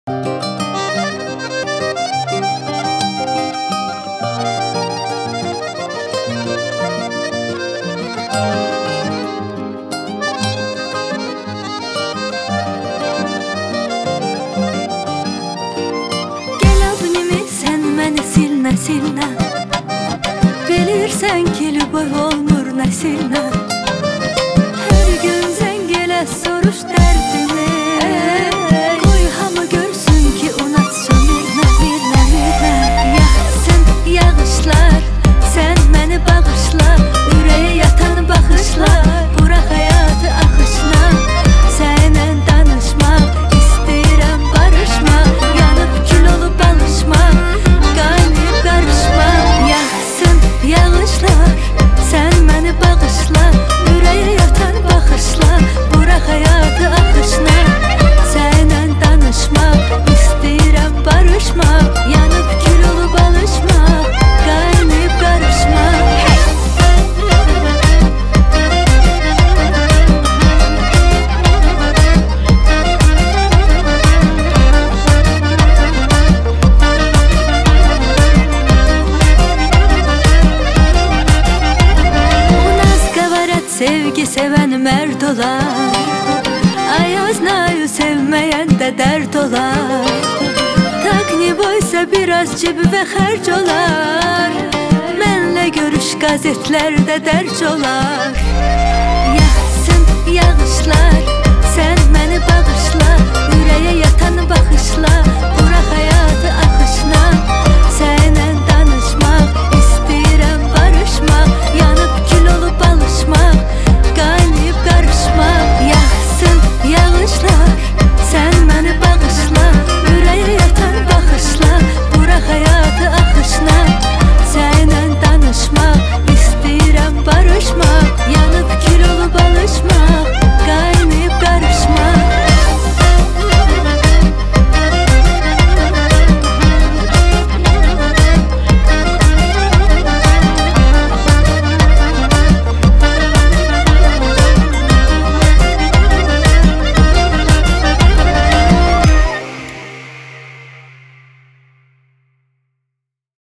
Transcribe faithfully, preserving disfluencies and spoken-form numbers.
Sillə, sillə bilirsən ki, lübov olmur nəsillə. Hər gün zəng elə soruş dərdimi, qoy hamı görsün ki, unatsın mirnə, mirnə, mirnə. Yağsın yağışlar, sən məni bağışla, ürəyə yatan baxışlar, burax həyatı axışına. Sənlə danışmaq, istəyirəm barışmaq, yanıb kül olub alışmaq, yağışlar, sən məni bağışla, ürəyə yatan baxışla, burax həyatı axışına. Sənlə danışmaq, istəyirəm barışmaq, yanıb kül olub alışmaq, qaynayıb qarışmaq. Sevgi sevən mərd olar, ayaz nayu sevməyən də dərd olar. Takni boysa biraz cibə xərc olar, mənlə görüş qazetlərdə dərc olar. Yağsın yağışlar, sən məni bağışla, ürəyə yatan